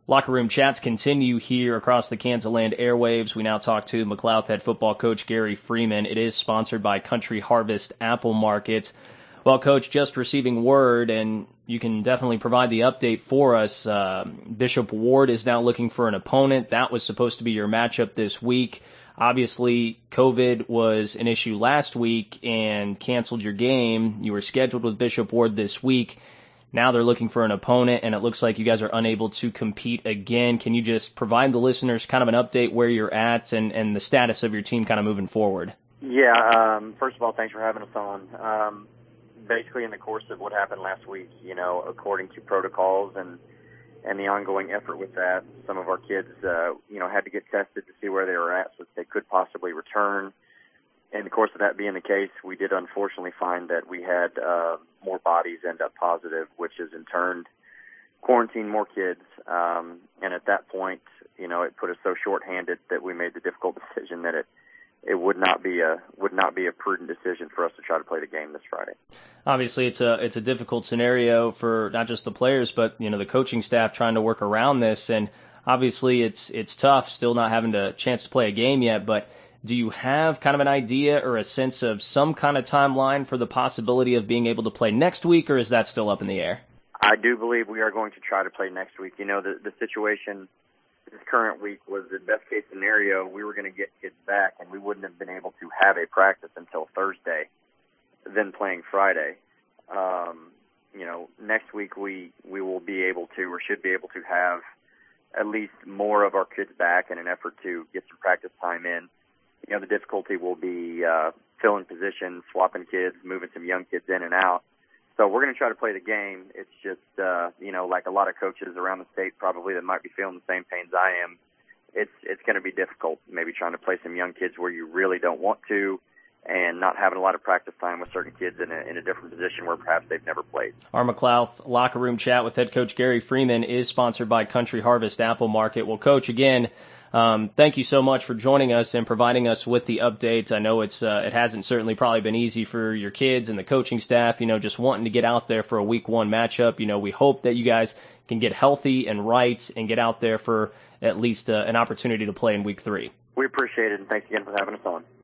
Locker room chats continue here across the Kansas-land airwaves. We now talk to McLouth head football coach Gary Freeman. It is sponsored by Country Harvest Apple Market. Well, Coach, just receiving word, and you can definitely provide the update for us. Bishop Ward is now looking for an opponent. That was supposed to be your matchup this week. Obviously, COVID was an issue last week and canceled your game. You were scheduled with Bishop Ward this week. Now they're looking for an opponent, and it looks like you guys are unable to compete again. Can you just provide the listeners kind of an update where you're at and the status of your team kind of moving forward? Yeah, first of all, thanks for having us on. Basically, in the course of what happened last week, according to protocols and the ongoing effort with that, some of our kids, had to get tested to see where they were at so that they could possibly return. In the course of that being the case, we did unfortunately find that we had more bodies end up positive, which has in turn quarantined more kids. And at that point, it put us so shorthanded that we made the difficult decision that it would not be a prudent decision for us to try to play the game this Friday. Obviously, it's a difficult scenario for not just the players, but the coaching staff trying to work around this. And obviously, it's tough still not having a chance to play a game yet. But do you have kind of an idea or a sense of some kind of timeline for the possibility of being able to play next week, or is that still up in the air? I do believe we are going to try to play next week. The situation this current week was the best case scenario. We were going to get kids back, and we wouldn't have been able to have a practice until Thursday, then playing Friday. Next week we will be able to, or should be able to, have at least more of our kids back in an effort to get some practice time in. The difficulty will be filling positions, swapping kids, moving some young kids in and out. So we're going to try to play the game. It's just, like a lot of coaches around the state probably that might be feeling the same pains I am, it's going to be difficult maybe trying to play some young kids where you really don't want to, and not having a lot of practice time with certain kids in a different position where perhaps they've never played. Our McLouth Locker Room Chat with head coach Gary Freeman is sponsored by Country Harvest Apple Market. Well, Coach, again, thank you so much for joining us and providing us with the updates. I know it hasn't certainly probably been easy for your kids and the coaching staff, just wanting to get out there for a week one matchup. We hope that you guys can get healthy and right and get out there for at least an opportunity to play in week 3. We appreciate it, and thanks again for having us on.